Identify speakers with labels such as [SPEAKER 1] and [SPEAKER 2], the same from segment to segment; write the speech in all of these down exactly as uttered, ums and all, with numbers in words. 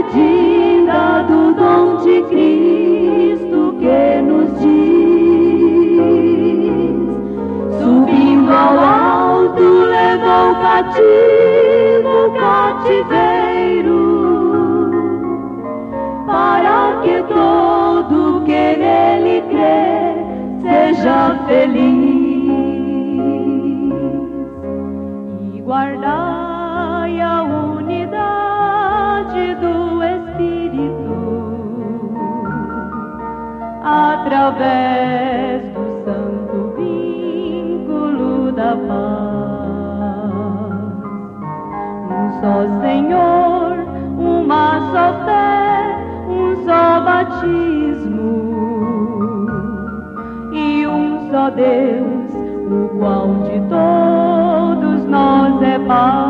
[SPEAKER 1] medida do dom de Cristo que nos diz: subindo ao alto, levou cativo o cativeiro, para que todo que nele crê seja feliz. E guardai a unidade do Espírito através do santo vínculo da paz. Um só Senhor, uma só fé, um só batismo e um só Deus, o qual de todos nós é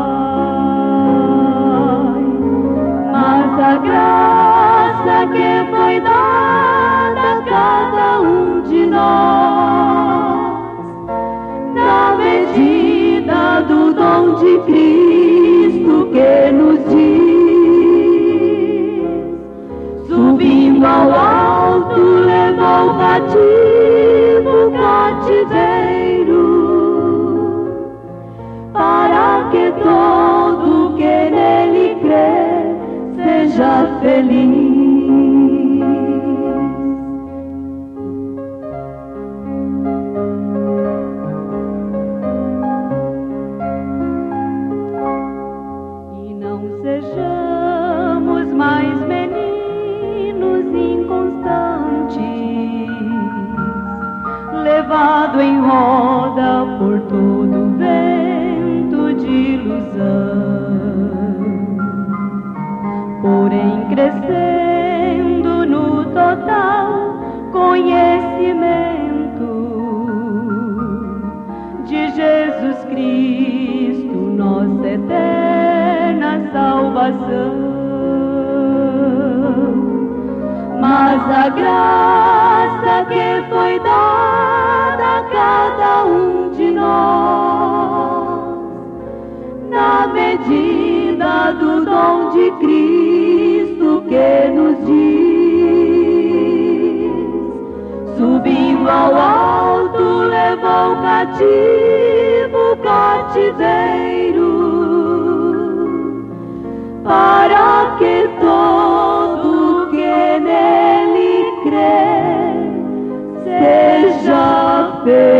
[SPEAKER 1] Pai. Mas a graça que foi dada a cada um de nós, na medida do dom de Cristo que nos diz: subindo ao alto, levou cativo o cativeiro, para que todo que nele crê seja feliz. E não sejamos mais meninos inconstantes, levado em roda por todo vento de ilusão, porém crescendo no total conhecimento de Jesus Cristo, nossa eterna salvação. Mas a graça que foi dada a cada um de nós, na medida do dom de Cristo que nos diz: subindo ao alto, levou cativo o cativeiro, para que todo que nele crê seja feliz.